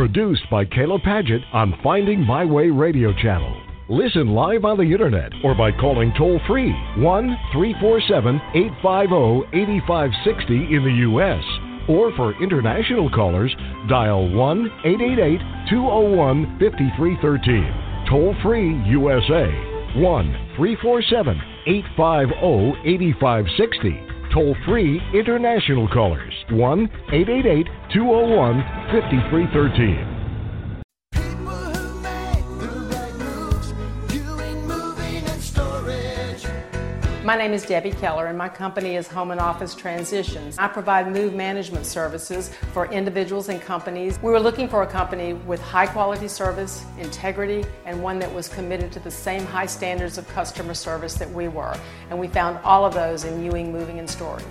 Produced by Kayla Padgett on Finding My Way Radio Channel. Listen live on the internet or by calling toll-free 1-347-850-8560 in the U.S. Or for international callers, dial 1-888-201-5313. Toll-free USA, 1-347-850-8560. Toll-free international callers, 1-888-201-5313. My name is Debbie Keller, and my company is Home and Office Transitions. I provide move management services for individuals and companies. We were looking for a company with high quality service, integrity, and one that was committed to the same high standards of customer service that we were. And we found all of those in Ewing Moving and Storage.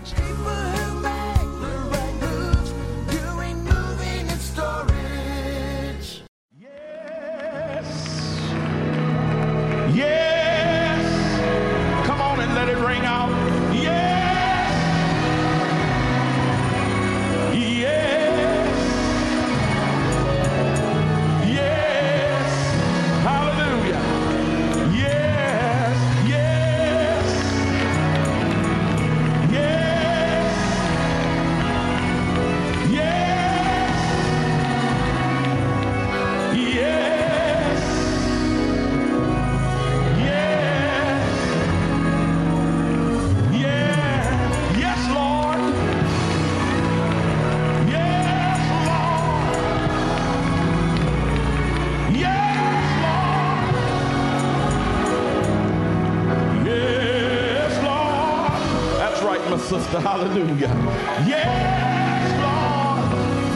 Sister, hallelujah. Yes, Lord.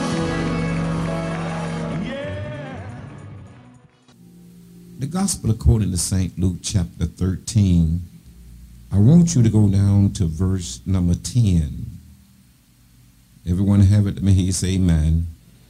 Yeah. The gospel according to St. Luke chapter 13. I want you to go down to verse number 10. Everyone have it? Let me hear you say amen.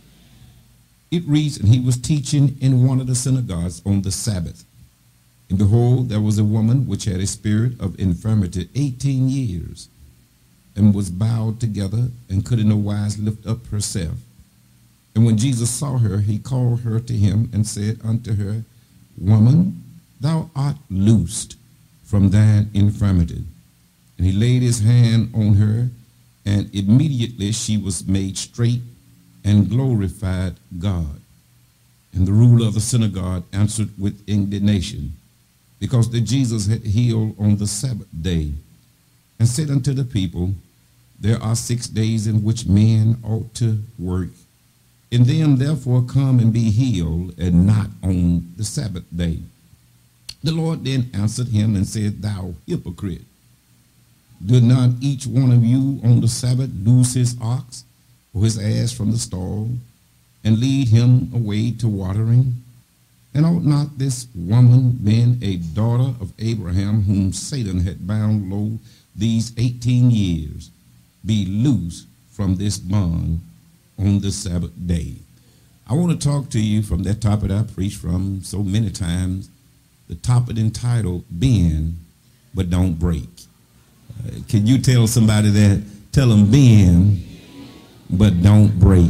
It reads, and he was teaching in one of the synagogues on the Sabbath. And behold, there was a woman which had a spirit of infirmity 18 years. And was bowed together, and could in no wise lift up herself. And when Jesus saw her, he called her to him, and said unto her, Woman, thou art loosed from thine infirmity. And he laid his hand on her, and immediately she was made straight, and glorified God. And the ruler of the synagogue answered with indignation, because that Jesus had healed on the Sabbath day, and said unto the people, There are 6 days in which men ought to work. In them therefore come and be healed, and not on the Sabbath day. The Lord then answered him and said, Thou hypocrite, did not each one of you on the Sabbath loose his ox or his ass from the stall, and lead him away to watering? And ought not this woman, been a daughter of Abraham, whom Satan had bound low these 18 years, be loose from this bond on the Sabbath day? I want to talk to you from that topic I preached from so many times, the topic entitled, Bend, but Don't Break. Can you tell somebody that? Tell them, bend, but don't break.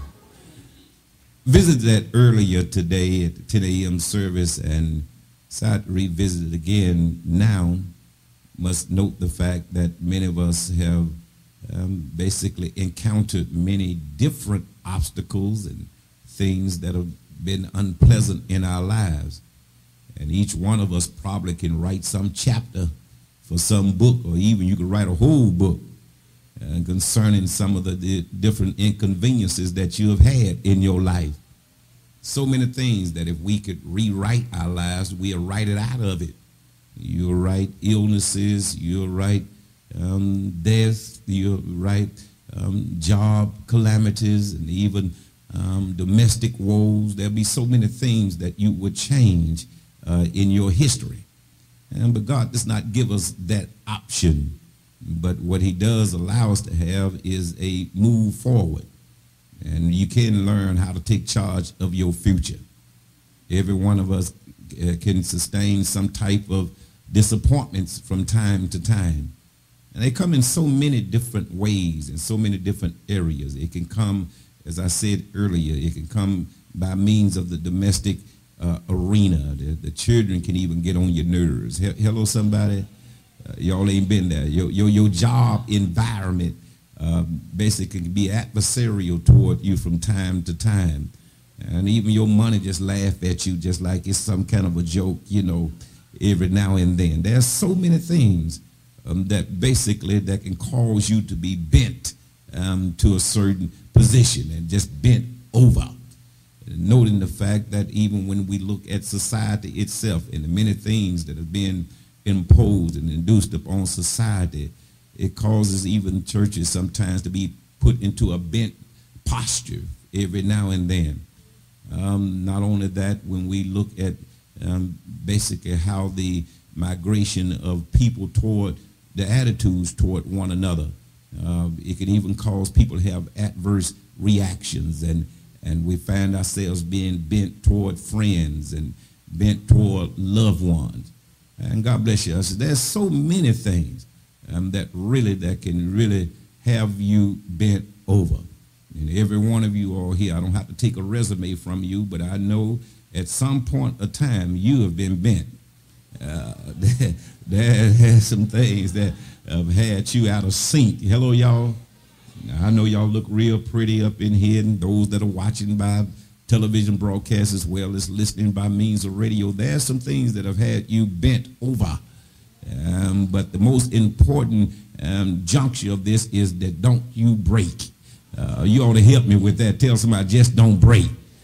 Visited that earlier today at the 10 a.m. service, and decided to revisit it again now. Must note the fact that many of us have basically encountered many different obstacles and things that have been unpleasant in our lives. And each one of us probably can write some chapter for some book, or even you could write a whole book concerning some of the different inconveniences that you have had in your life. So many things that if we could rewrite our lives, we'll write it out of it. You'll write illnesses, you'll write death, you'll write job calamities, and even domestic woes. There'll be so many things that you would change in your history. But God does not give us that option. But what he does allow us to have is a move forward. And you can learn how to take charge of your future. Every one of us can sustain some type of disappointments from time to time. And they come in so many different ways, in so many different areas. It can come, as I said earlier, it can come by means of the domestic arena. The children can even get on your nerves. Hello, somebody. Y'all ain't been there. Your job environment basically can be adversarial toward you from time to time. And even your money just laugh at you just like it's some kind of a joke, every now and then. There's so many things that basically that can cause you to be bent to a certain position and just bent over. And noting the fact that even when we look at society itself and the many things that have been imposed and induced upon society, it causes even churches sometimes to be put into a bent posture every now and then. Not only that, when we look at basically how the migration of people toward the attitudes toward one another, it can even cause people to have adverse reactions, and we find ourselves being bent toward friends and bent toward loved ones. And God bless you. There's so many things that can really have you bent over. And every one of you all here, I don't have to take a resume from you, but I know at some point of time you have been bent. There's some things that have had you out of sync. Hello, y'all. Now, I know y'all look real pretty up in here, and those that are watching by television broadcast as well as listening by means of radio, there's some things that have had you bent over. But the most important juncture of this is that don't you break. You ought to help me with that. Tell somebody, just don't break.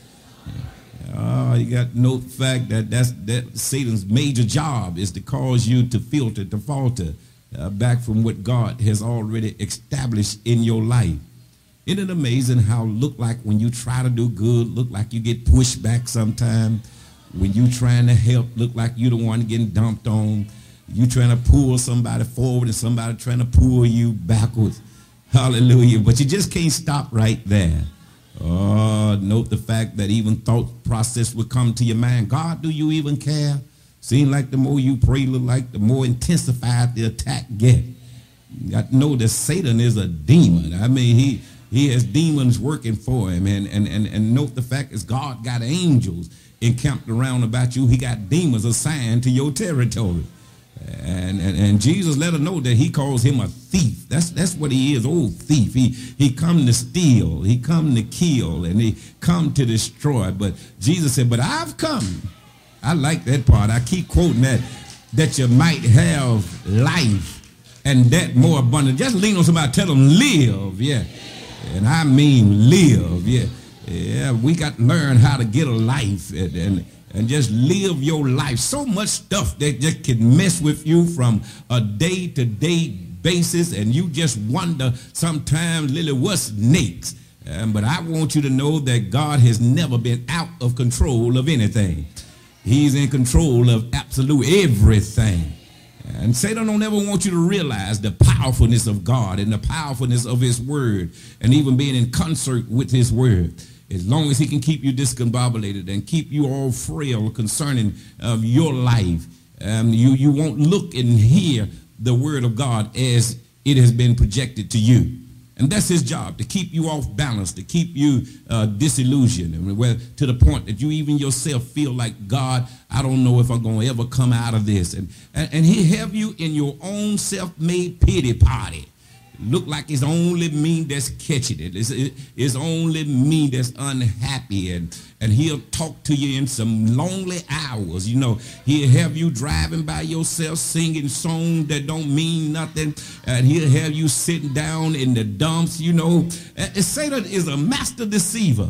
You got to note the fact that Satan's major job is to cause you to filter, to falter back from what God has already established in your life. Isn't it amazing how look like when you try to do good, look like you get pushed back sometime? When you trying to help, look like you the one getting dumped on. You trying to pull somebody forward and somebody trying to pull you backwards. Hallelujah. But you just can't stop right there. Note the fact that even thought process would come to your mind. God, do you even care? Seem like the more you pray, look like the more intensified the attack get. You got to know that Satan is a demon. I mean, he has demons working for him. And note the fact is God got angels encamped around about you. He got demons assigned to your territory. And Jesus let us know that he calls him a thief. That's what he is, old thief. He come to steal, he come to kill, and he come to destroy. But Jesus said, but I've come. I like that part. I keep quoting that you might have life and that more abundant. Just lean on somebody, tell them live, yeah. And I mean live, yeah. Yeah, we got to learn how to get a life and just live your life. So much stuff that just can mess with you from a day-to-day basis, and you just wonder sometimes, Lily, what's next? But I want you to know that God has never been out of control of anything. He's in control of absolute everything. And Satan don't ever want you to realize the powerfulness of God and the powerfulness of his word, and even being in concert with his word. As long as he can keep you discombobulated and keep you all frail concerning of your life, you won't look and hear the word of God as it has been projected to you. And that's his job, to keep you off balance, to keep you disillusioned, to the point that you even yourself feel like, God, I don't know if I'm going to ever come out of this. And he have you in your own self-made pity party. Look like it's only me that's catching it. It's only me that's unhappy. And he'll talk to you in some lonely hours. He'll have you driving by yourself singing songs that don't mean nothing. And he'll have you sitting down in the dumps, Satan is a master deceiver.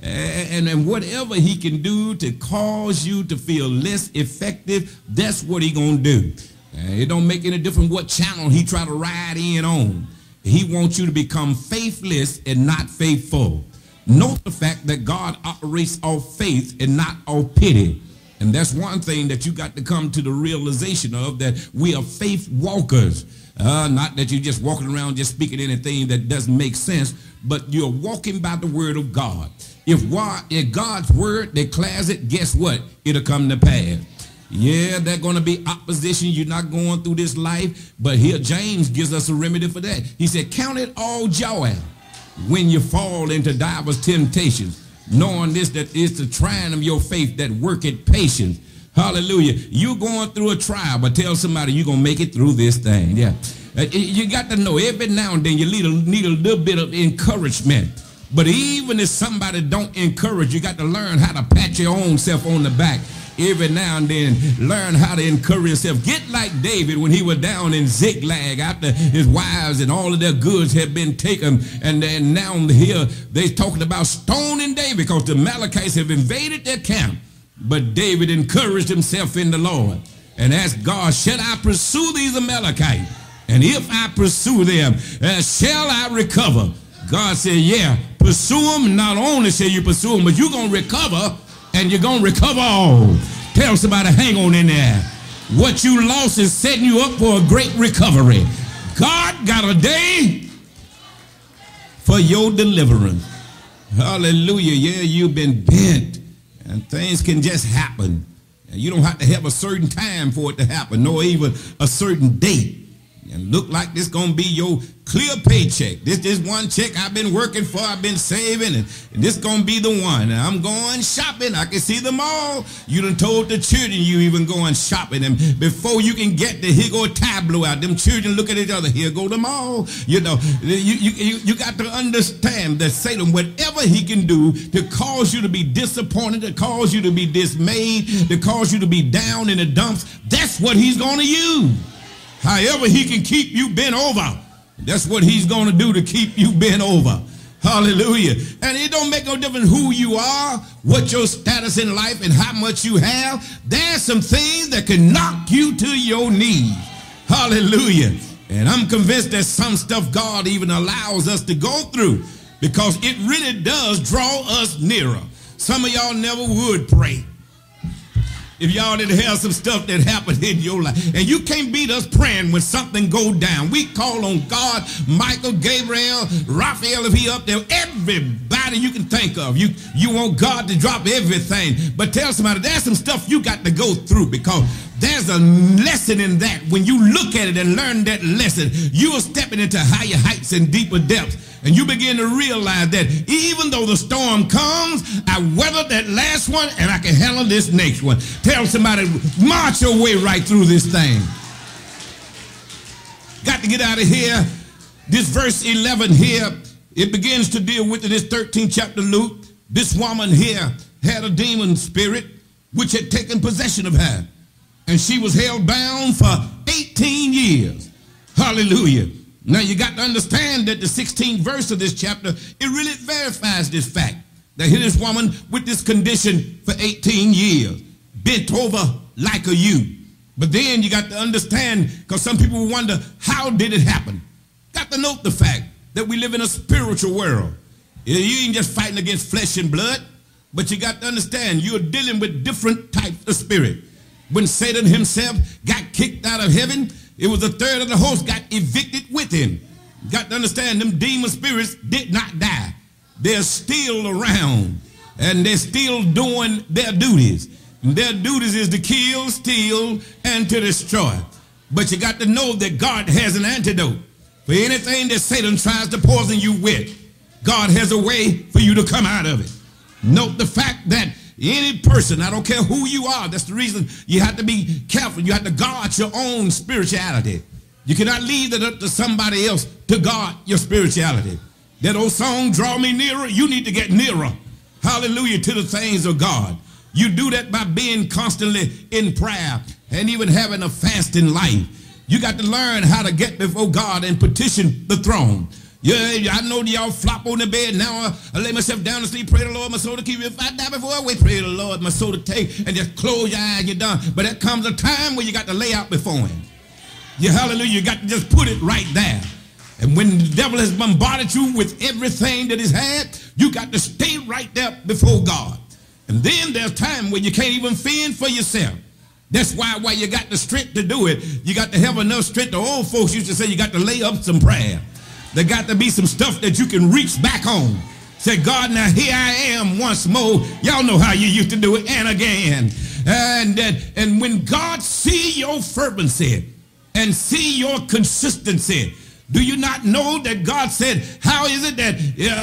And whatever he can do to cause you to feel less effective, that's what he gonna do. It don't make any difference what channel he try to ride in on. He wants you to become faithless and not faithful. Note the fact that God operates off faith and not off pity. And that's one thing that you got to come to the realization of, that we are faith walkers. Not that you're just walking around just speaking anything that doesn't make sense, but you're walking by the word of God. If God's word declares it, guess what? It'll come to pass. Yeah, there's going to be opposition. You're not going through this life. But here James gives us a remedy for that. He said, count it all joy when you fall into divers temptations. knowing this, that it's the trying of your faith that worketh patience. Hallelujah. You're going through a trial, but tell somebody you're going to make it through this thing. Yeah. You got to know every now and then you need a little bit of encouragement. But even if somebody don't encourage, you got to learn how to pat your own self on the back. Every now and then, learn how to encourage yourself. Get like David when he was down in Ziklag after his wives and all of their goods had been taken. And then now here they're talking about stoning David because the Amalekites have invaded their camp. But David encouraged himself in the Lord and asked God, shall I pursue these Amalekites? And if I pursue them, shall I recover? God said, yeah, pursue them. Not only shall you pursue them, but you're going to recover. And you're going to recover all. Tell somebody, hang on in there. What you lost is setting you up for a great recovery. God got a day for your deliverance. Hallelujah. Yeah, you've been bent. And things can just happen. And you don't have to have a certain time for it to happen, nor even a certain date. And look like this going to be your clear paycheck. This is one check I've been working for, I've been saving, and this going to be the one. And I'm going shopping. I can see them all. You done told the children you even going shopping. And before you can get there, here go a tableau out. Them children look at each other. Here go the mall. You know, you got to understand that Satan, whatever he can do to cause you to be disappointed, to cause you to be dismayed, to cause you to be down in the dumps, that's what he's going to use. However he can keep you bent over, that's what he's going to do to keep you bent over. Hallelujah. And it don't make no difference who you are, what your status in life, and how much you have. There's some things that can knock you to your knees. Hallelujah. And I'm convinced that some stuff God even allows us to go through because it really does draw us nearer. Some of y'all never would pray if y'all didn't have some stuff that happened in your life. And you can't beat us praying when something go down. We call on God, Michael, Gabriel, Raphael, if he up there, everybody you can think of. You want God to drop everything. But tell somebody, there's some stuff you got to go through because there's a lesson in that. When you look at it and learn that lesson, you are stepping into higher heights and deeper depths. And you begin to realize that even though the storm comes, I weathered that last one and I can handle this next one. Tell somebody, march your way right through this thing. Got to get out of here. This verse 11 here, it begins to deal with in this 13th chapter, Luke. This woman here had a demon spirit which had taken possession of her. And she was held bound for 18 years. Hallelujah. Now you got to understand that the 16th verse of this chapter, it really verifies this fact. That here this woman with this condition for 18 years, bent over like a ewe. But then you got to understand, because some people wonder, how did it happen? Got to note the fact that we live in a spiritual world. You ain't just fighting against flesh and blood, but you got to understand you're dealing with different types of spirit. When Satan himself got kicked out of heaven, it was a third of the host got evicted with him. You got to understand, them demon spirits did not die. They're still around, and they're still doing their duties. And their duties is to kill, steal, and to destroy. But you got to know that God has an antidote for anything that Satan tries to poison you with. God has a way for you to come out of it. Note the fact that any person, I don't care who you are, that's the reason you have to be careful. You have to guard your own spirituality. You cannot leave it up to somebody else to guard your spirituality. That old song, Draw Me Nearer, you need to get nearer. Hallelujah, to the things of God. You do that by being constantly in prayer and even having a fasting life. You got to learn how to get before God and petition the throne. Yeah, I know y'all flop on the bed. Now I lay myself down to sleep. Pray the Lord, my soul to keep you. If I die before I wake, pray the Lord, my soul to take. And just close your eyes, you're done. But there comes a time where you got to lay out before him. Yeah, hallelujah. You got to just put it right there. And when the devil has bombarded you with everything that he's had, you got to stay right there before God. And then there's time where you can't even fend for yourself. That's why you got the strength to do it. You got to have enough strength. The old folks used to say you got to lay up some prayer. There got to be some stuff that you can reach back on. Say, God, now here I am once more. Y'all know how you used to do it, and again. And when God see your fervency and see your consistency, Do you not know that God said, how is it that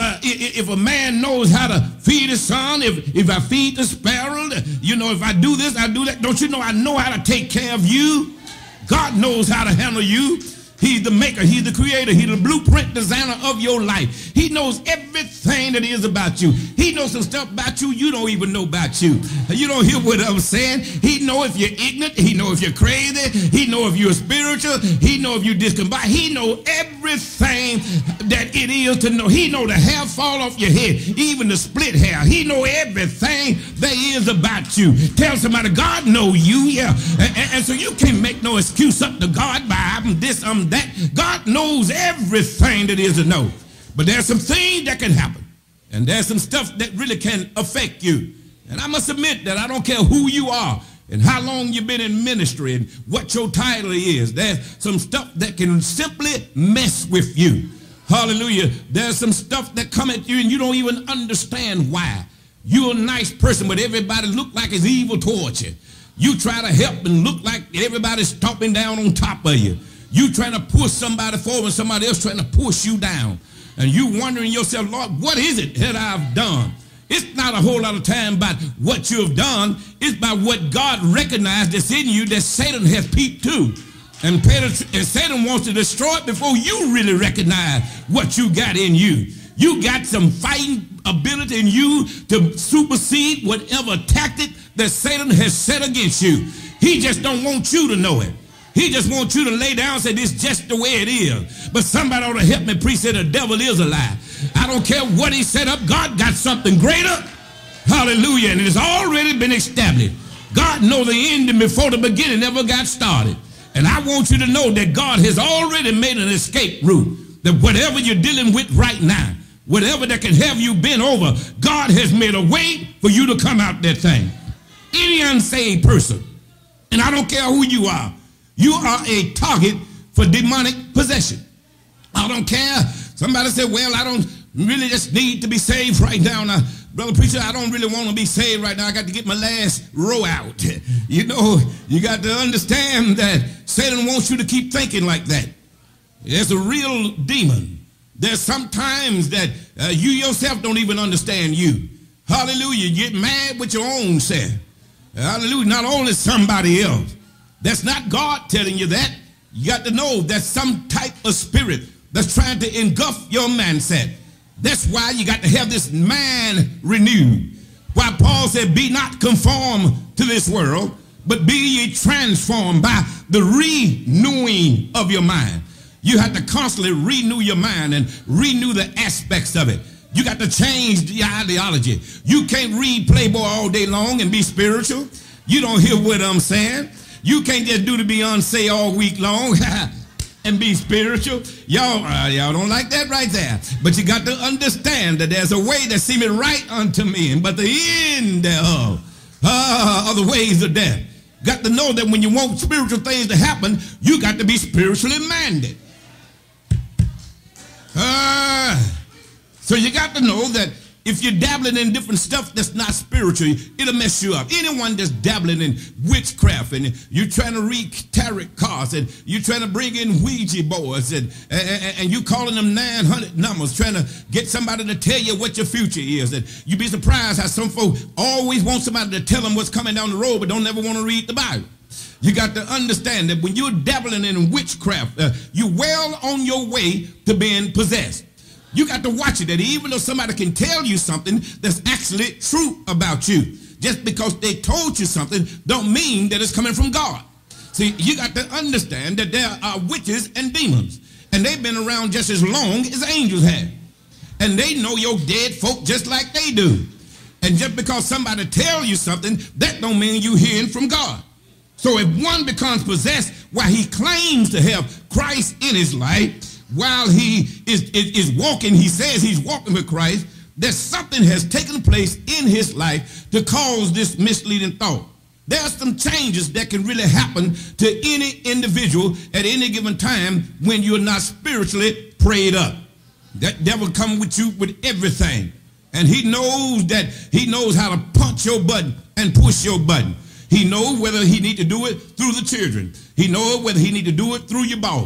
if a man knows how to feed his son, if I feed the sparrow, if I do this, I do that, don't you know I know how to take care of you? God knows how to handle you. He's the maker. He's the creator. He's the blueprint designer of your life. He knows everything that is about you. He knows some stuff about you you don't even know about you. You don't hear what I'm saying? He knows if you're ignorant. He knows if you're crazy. He knows if you're spiritual. He knows if you're discombobulated. He knows everything that it is to know. He knows the hair fall off your head, even the split hair. He knows everything there is about you. Tell somebody, God knows you, yeah. And so you can't make no excuse up to God by I'm this, I'm that. God knows everything that is to know. But there's some things that can happen. And there's some stuff that really can affect you. And I must admit that I don't care who you are and how long you've been in ministry and what your title is. There's some stuff that can simply mess with you. Hallelujah. There's some stuff that come at you and you don't even understand why. You're a nice person, but everybody look like it's evil towards you. You try to help and look like everybody's stomping down on top of you. You trying to push somebody forward and somebody else trying to push you down. And you wondering yourself, Lord, what is it that I've done? It's not a whole lot of time about what you have done. It's about what God recognized that's in you that Satan has peeped to. And Satan wants to destroy it before you really recognize what you got in you. You got some fighting ability in you to supersede whatever tactic that Satan has set against you. He just don't want you to know it. He just wants you to lay down and say, this is just the way it is. But somebody ought to help me preach that the devil is a lie. I don't care what he set up. God got something greater. Hallelujah. And it has already been established. God knows the ending before the beginning ever got started. And I want you to know that God has already made an escape route. That whatever you're dealing with right now, whatever that can have you bent over, God has made a way for you to come out that thing. Any unsaved person, and I don't care who you are a target for demonic possession. I don't care. Somebody said, well, I don't really just need to be saved right now. Brother preacher, I don't really want to be saved right now. I got to get my last row out. You know, you got to understand that Satan wants you to keep thinking like that. There's a real demon. There's sometimes that you yourself don't even understand you. Hallelujah. You get mad with your own self. Hallelujah. Not only somebody else. That's not God telling you that. You got to know that's some type of spirit that's trying to engulf your mindset. That's why you got to have this mind renewed. Why Paul said, be not conformed to this world, but be ye transformed by the renewing of your mind. You have to constantly renew your mind and renew the aspects of it. You got to change the ideology. You can't read Playboy all day long and be spiritual. You don't hear what I'm saying. You can't just do the Beyonce all week long and be spiritual. Y'all don't like that right there. But you got to understand that there's a way that seemeth right unto men, but the end thereof are the ways of death. Got to know that when you want spiritual things to happen, you got to be spiritually minded. So you got to know that if you're dabbling in different stuff that's not spiritual, it'll mess you up. Anyone that's dabbling in witchcraft and you're trying to read tarot cards and you're trying to bring in Ouija boards and you calling them 900 numbers, trying to get somebody to tell you what your future is. And you'd be surprised how some folk always want somebody to tell them what's coming down the road but don't ever want to read the Bible. You got to understand that when you're dabbling in witchcraft, you're well on your way to being possessed. You got to watch it, that even though somebody can tell you something that's actually true about you, just because they told you something don't mean that it's coming from God. See, you got to understand that there are witches and demons, and they've been around just as long as angels have. And they know your dead folk just like they do. And just because somebody tell you something, that don't mean you hearing from God. So if one becomes possessed while he claims to have Christ in his life, while he is walking, he says he's walking with Christ, that something has taken place in his life to cause this misleading thought. There are some changes that can really happen to any individual at any given time when you're not spiritually prayed up. That devil come with you with everything. And he knows how to punch your button and push your button. He knows whether he need to do it through the children. He knows whether he need to do it through your boss.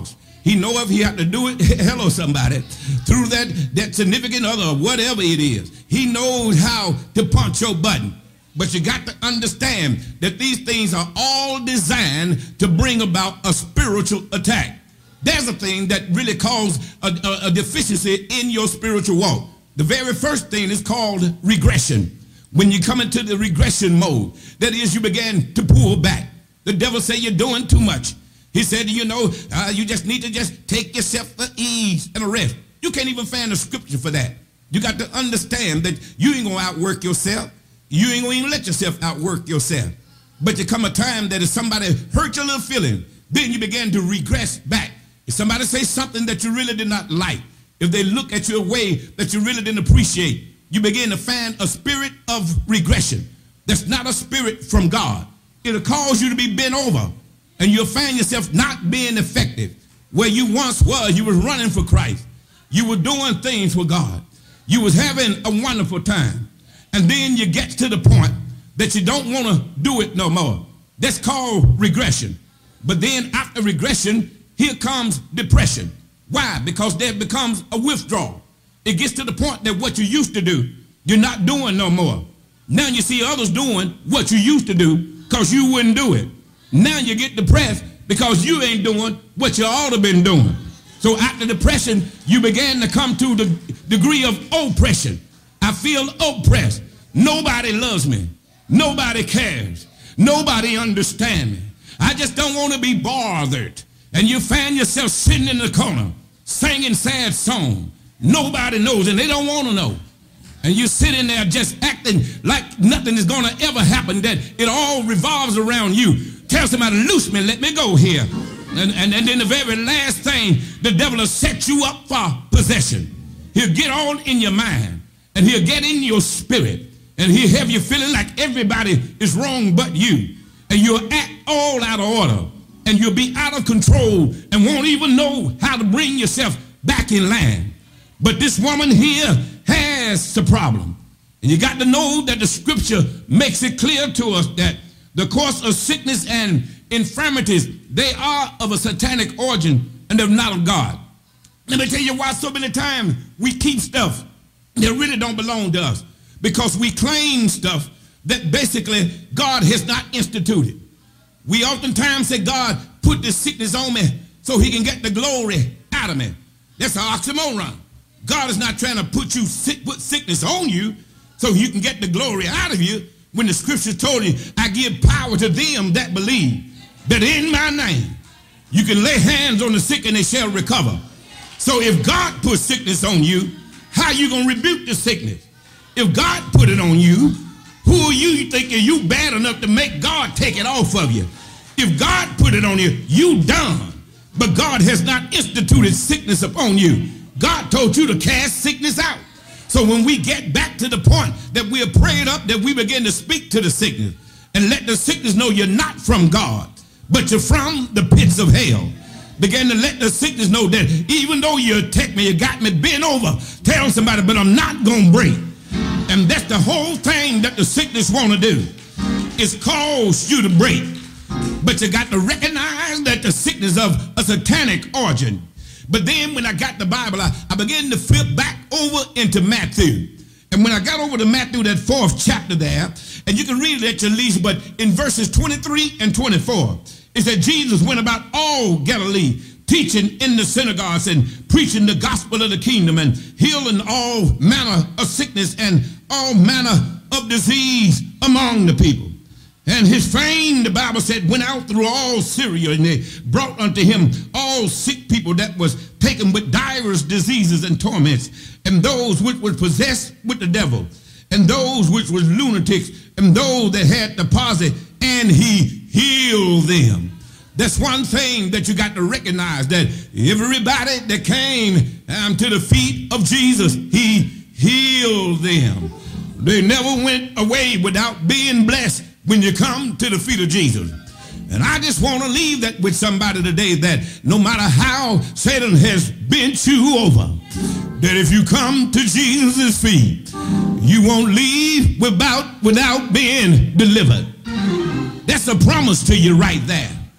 He know if he had to do it, hello somebody, through that significant other or whatever it is. He knows how to punch your button. But you got to understand that these things are all designed to bring about a spiritual attack. There's a thing that really causes a deficiency in your spiritual walk. The very first thing is called regression. When you come into the regression mode, that is, you begin to pull back. The devil say you're doing too much. He said, you just need to just take yourself at ease and a rest. You can't even find a scripture for that. You got to understand that you ain't going to outwork yourself. You ain't going to even let yourself outwork yourself. But there come a time that if somebody hurt your little feeling, then you begin to regress back. If somebody says something that you really did not like, if they look at you a way that you really didn't appreciate, you begin to find a spirit of regression. That's not a spirit from God. It'll cause you to be bent over, and you'll find yourself not being effective. Where you once was, you was running for Christ. You were doing things for God. You was having a wonderful time. And then you get to the point that you don't want to do it no more. That's called regression. But then after regression, here comes depression. Why? Because there becomes a withdrawal. It gets to the point that what you used to do, you're not doing no more. Now you see others doing what you used to do because you wouldn't do it. Now you get depressed because you ain't doing what you ought to have been doing. So after depression, you began to come to the degree of oppression. I feel oppressed. Nobody loves me. Nobody cares. Nobody understands me. I just don't want to be bothered. And you find yourself sitting in the corner singing sad songs. Nobody knows and they don't want to know. And you're sitting there just acting like nothing is going to ever happen, that it all revolves around you. Tell somebody, loose me, let me go here. And then the very last thing, the devil will set you up for possession. He'll get on in your mind. And he'll get in your spirit, and he'll have you feeling like everybody is wrong but you. And you'll act all out of order, and you'll be out of control and won't even know how to bring yourself back in line. But this woman here has the problem. And you got to know that the scripture makes it clear to us that the course of sickness and infirmities, they are of a satanic origin and they're not of God. Let me tell you why so many times we keep stuff that really don't belong to us, because we claim stuff that basically God has not instituted. We oftentimes say, God put this sickness on me so he can get the glory out of me. That's an oxymoron. God is not trying to put sickness on you so you can get the glory out of you, when the scripture told you, I give power to them that believe, that in my name you can lay hands on the sick and they shall recover. So if God puts sickness on you, how you going to rebuke the sickness? If God put it on you, who are you thinking you bad enough to make God take it off of you? If God put it on you, you done. But God has not instituted sickness upon you. God told you to cast sickness out. So when we get back to the point that we are prayed up, that we begin to speak to the sickness and let the sickness know you're not from God, but you're from the pits of hell. Begin to let the sickness know that even though you attack me, you got me bent over, tell somebody, but I'm not going to break. And that's the whole thing that the sickness want to do, is cause you to break. But you got to recognize that the sickness of a satanic origin. But then when I got the Bible, I began to flip back over into Matthew. And when I got over to Matthew, that 4th chapter there, and you can read it at your leisure, but in verses 23 and 24, it said Jesus went about all Galilee, teaching in the synagogues and preaching the gospel of the kingdom and healing all manner of sickness and all manner of disease among the people. And his fame, the Bible said, went out through all Syria, and they brought unto him all sick people that was taken with divers diseases and torments, and those which were possessed with the devil, and those which were lunatics, and those that had the palsy, and he healed them. That's one thing that you got to recognize, that everybody that came to the feet of Jesus, he healed them. They never went away without being blessed when you come to the feet of Jesus. And I just want to leave that with somebody today, that no matter how Satan has bent you over, that if you come to Jesus' feet, you won't leave without being delivered. That's a promise to you right there.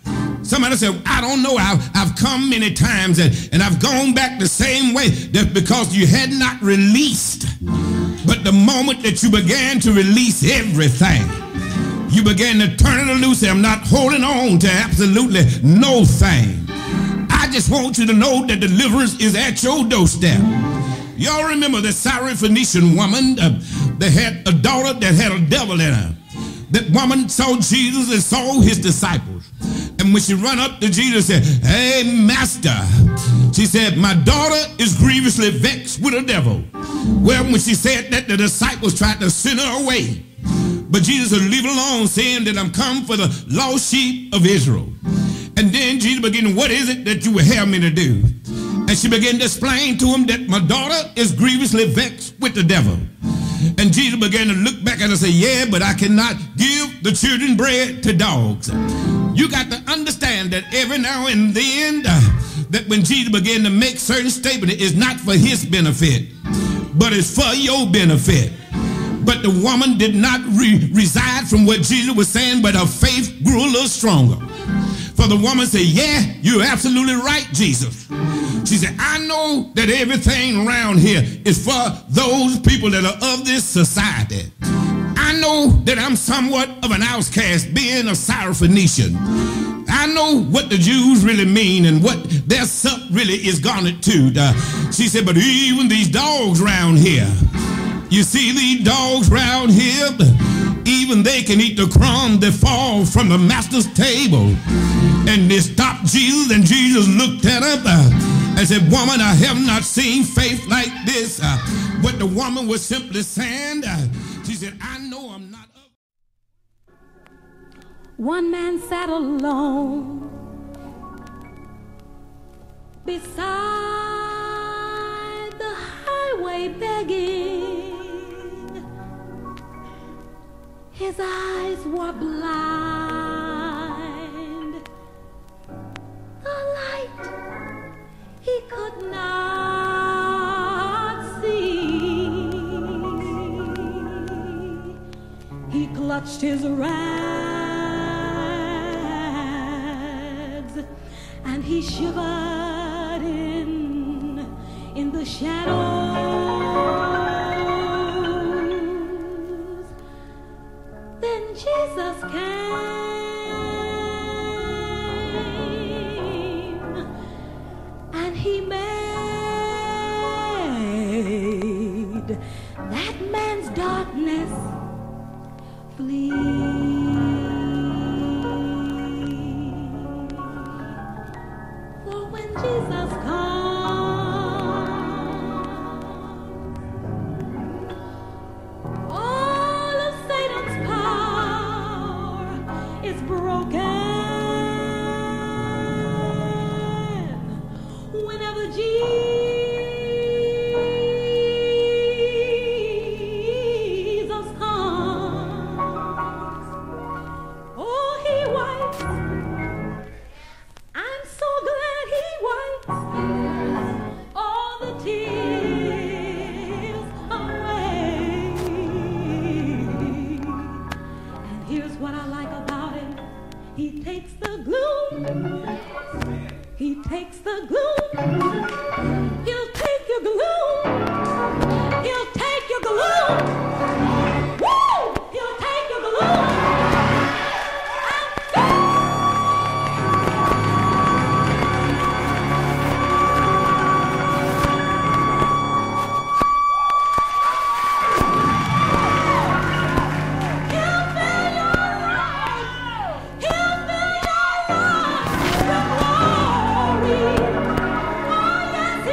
Somebody said, I don't know, I've come many times and I've gone back the same way. That's because you had not released. But the moment that you began to release everything, you began to turn it loose. I'm not holding on to absolutely no thing. I just want you to know that deliverance is at your doorstep. Y'all remember the Syrophoenician woman that had a daughter that had a devil in her. That woman saw Jesus and saw his disciples. And when she run up to Jesus and said, hey, master, she said, my daughter is grievously vexed with a devil. Well, when she said that, the disciples tried to send her away. But Jesus said, leave it alone, saying that I'm come for the lost sheep of Israel. And then Jesus began, what is it that you would have me to do? And she began to explain to him that my daughter is grievously vexed with the devil. And Jesus began to look back at her and say, yeah, but I cannot give the children bread to dogs. You got to understand that every now and then, that when Jesus began to make certain statements, it's not for his benefit, but it's for your benefit. But the woman did not reside from what Jesus was saying, but her faith grew a little stronger. For the woman said, yeah, you're absolutely right, Jesus. She said, I know that everything around here is for those people that are of this society. I know that I'm somewhat of an outcast, being a Syrophoenician. I know what the Jews really mean and what their sup really is garnered to. She said, but even these dogs around here, you see these dogs around here, even they can eat the crumbs that fall from the master's table. And they stopped Jesus, and Jesus looked at her and said, woman, I have not seen faith like this. But the woman was simply saying, she said, I know I'm not up. One man sat alone beside the highway begging. His eyes were blind. The light he could not see. He clutched his rags and he shivered in the shadows. Then Jesus came and he made that man's darkness flee. For when Jesus comes, all of Satan's power is broken. Whenever Jesus comes, oh, he wipes. I'm so glad he wipes all the tears away. And here's what I like about him. He takes the gloom. He takes the gloom. He'll take your gloom. He'll take your gloom. Woo! He'll take your gloom. He'll fill your life with glory. Oh, yes,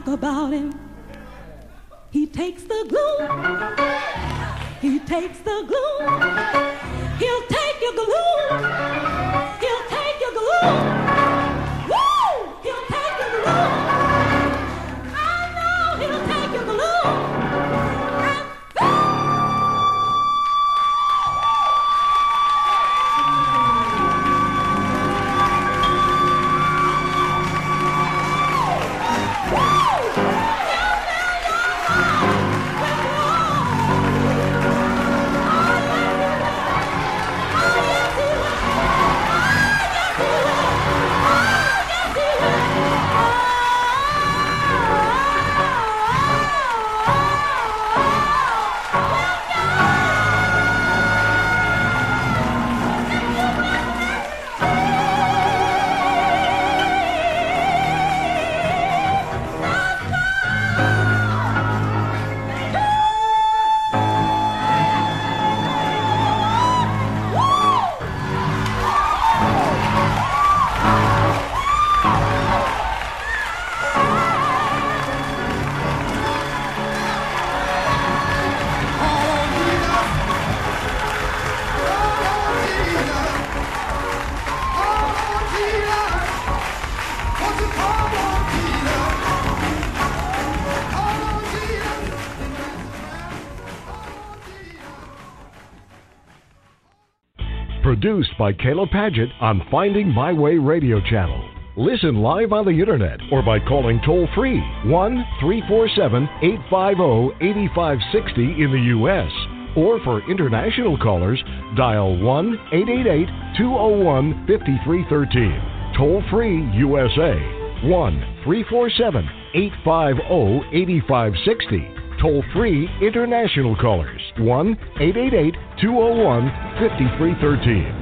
about him. He takes the gloom. He takes the gloom. He'll take your gloom. He'll take your gloom. Woo! He'll take your gloom. I know he'll take your gloom. Produced by Kayla Padgett on Finding My Way Radio Channel. Listen live on the internet or by calling toll-free 1-347-850-8560 in the U.S. Or for international callers, dial 1-888-201-5313. Toll-free USA, 1-347-850-8560. Toll-free international callers, 1-888-201-5313.